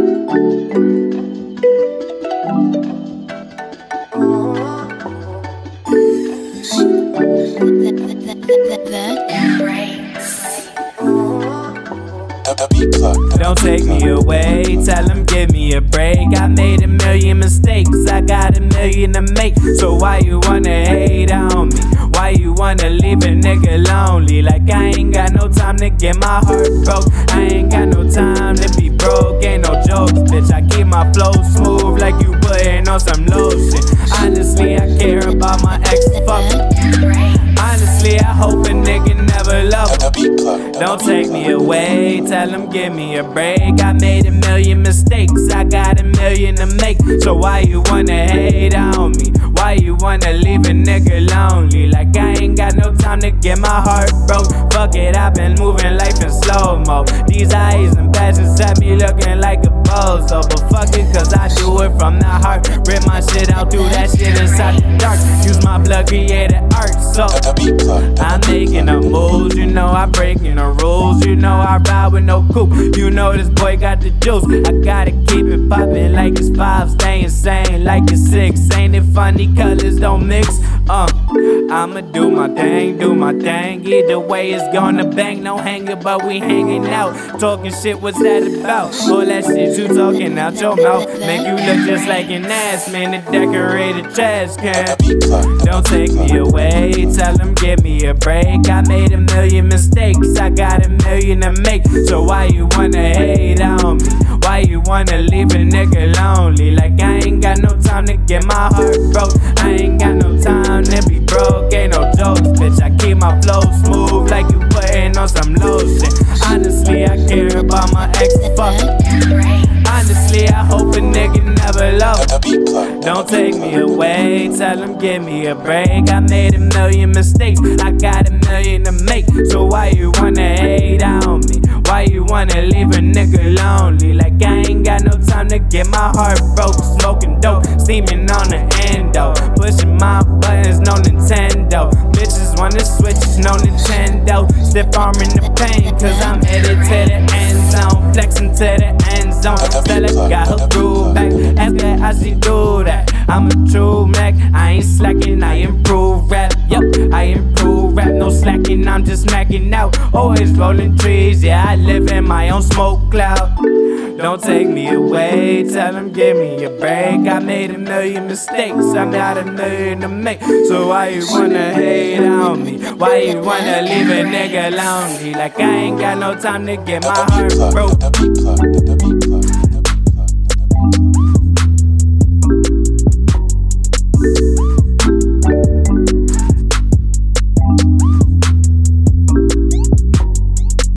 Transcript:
Don't take me away, tell them give me a break. I made a million mistakes, I got a million to make. So why you wanna hate on me? Why you wanna leave a nigga lonely? Like I ain't got no time to get my heart broke. I ain't got no time to be broke, ain't no jokes, bitch. I keep my flow smooth like you putting on some lotion. Honestly, I care about my ex, fuck. Honestly, I hope a nigga never love me. Don't take me away, tell him give me a break. I made a million mistakes, I got a million to make. So why you wanna hate on me? Why you wanna leave a nigga lonely? Like I ain't got no time to get my heart broke. Fuck it, I've been moving life in slow-mo. These eyes and passions set me looking like a bozo. But fuck it, cause I do it from the heart. Rip my shit out, do that shit inside the dark. Use my blood, created art, so I'm making the moves, you know I'm breaking the rules. You know I ride with no coupe, you know this boy got the juice. I gotta keep it poppin' like it's 5, stay insane like it's 6. Ain't it funny, colors don't mix? I'ma do my thing. Either way it's gonna bang. No hanger, but we hanging out. Talking shit, what's that about? All that shit you talking out your mouth make you look just like an ass man, a decorated trash can. Don't take me away, tell them give me a break. I made a million mistakes, I got a million to make. So why you wanna hate on me? Why you wanna leave a nigga lonely? Like I ain't got no time to get my heart broke. I ain't got no time to be broke, ain't no jokes, bitch. I keep my flow smooth like you putting on some lotion. Honestly, I care about my ex, fuck. Honestly, I hope a nigga never love me. Don't take me away, tell him give me a break. I made a million mistakes, I got a million to make. So why you wanna hate on me? Why you wanna leave a nigga lonely? Like I ain't got no time to get my heart broke. Smoking dope, steaming on the endo. Pushing my buttons, no Nintendo. Bitches wanna switch, no Nintendo. Stiff arm in the pain, cause I'm headed to the end zone. Flexing to the end zone. Stella got her groove back, ask her how she do that. I'm a true Mac, I ain't slacking, I improve rap. Yup, I improve rap, no slacking, I'm just smacking out. Always rolling trees, yeah, I live in my own smoke cloud. Don't take me away, tell them give me a break. I made a million mistakes, I got a million to make. So why you wanna hate on me? Why you wanna leave a nigga lonely? Like I ain't got no time to get my heart broke.